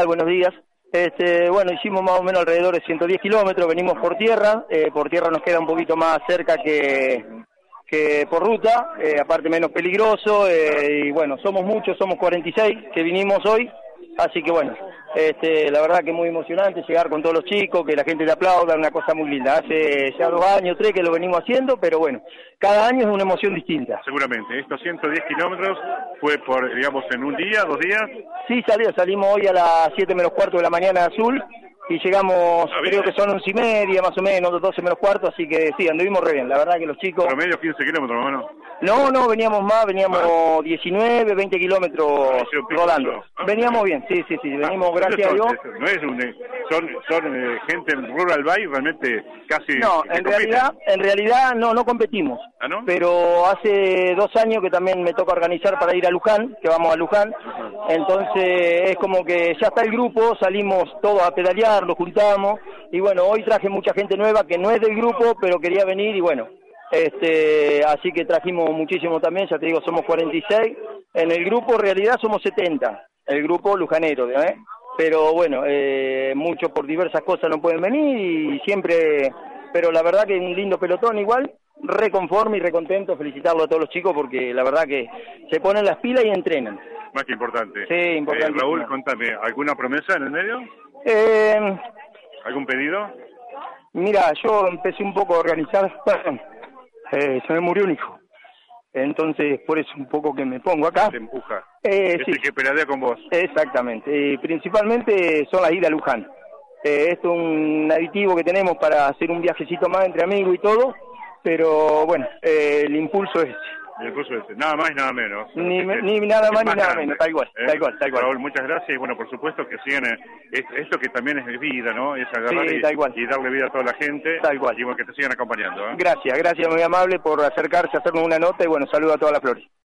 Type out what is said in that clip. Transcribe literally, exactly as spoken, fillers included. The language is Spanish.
tal? Buenos días. Este, bueno, hicimos más o menos alrededor de ciento diez kilómetros, venimos por tierra, eh, por tierra nos queda un poquito más cerca que, que por ruta, eh, aparte menos peligroso, eh, y bueno, somos muchos, somos cuarenta y seis que vinimos hoy, así que bueno, este, la verdad que muy emocionante llegar con todos los chicos, que la gente te aplauda, una cosa muy linda. Hace ya dos años, tres que lo venimos haciendo, pero bueno, cada año es una emoción distinta. Seguramente, estos ciento diez kilómetros fue por, digamos, en un día, dos días. Sí, salió, salimos hoy a las siete menos cuarto de la mañana Azul y llegamos, ah, creo que son once y media más o menos, doce menos cuarto, así que sí, anduvimos re bien, la verdad que los chicos... Promedio quince kilómetros, ¿no? No, no, veníamos más, veníamos ah. diecinueve, veinte kilómetros ah, rodando. Ah, veníamos bien, sí, sí, sí, venimos, ah, gracias a Dios. No es un, son son eh, gente en Rural Bike realmente casi... No, en realidad, en realidad no, no competimos. ¿Ah, no? Pero hace dos años que también me toca organizar para ir a Luján, que vamos a Luján. Uh-huh. Entonces es como que ya está el grupo, salimos todos a pedalear, lo juntamos. Y bueno, hoy traje mucha gente nueva que no es del grupo, pero quería venir y bueno... Este, así que trajimos muchísimo también, ya te digo, somos cuarenta y seis, en el grupo en realidad somos setenta, el grupo lujanero, ¿eh? Pero bueno, eh, muchos por diversas cosas no pueden venir y siempre, pero la verdad que un lindo pelotón igual, reconforme y recontento, felicitarlo a todos los chicos porque la verdad que se ponen las pilas y entrenan. Más que importante. Sí, importante. Eh, Raúl, contame, ¿alguna promesa en el medio? Eh, ¿Algún pedido? Mira, yo empecé un poco a organizar... Eh, se me murió un hijo, entonces por eso un poco que me pongo acá. Te empuja. Eh, es sí. el que pelea con vos. Exactamente, eh, principalmente son las idas a Luján. Eh, esto es un aditivo que tenemos para hacer un viajecito más entre amigos y todo, pero bueno, eh, el impulso es ese. El impulso es ese, nada más y nada menos. Ni, este, ni nada más ni nada grande, menos, tal cual, ¿eh? tal cual, tal cual. Raúl, muchas gracias y bueno, por supuesto que sigan eh, esto que también es vida, ¿no? Es agarrar sí, y, tal cual. y darle vida a toda la gente. Tal cual. Y bueno, que te sigan acompañando. ¿eh? Gracias, gracias muy amable por acercarse a hacernos una nota y bueno, saludo a toda la Flores.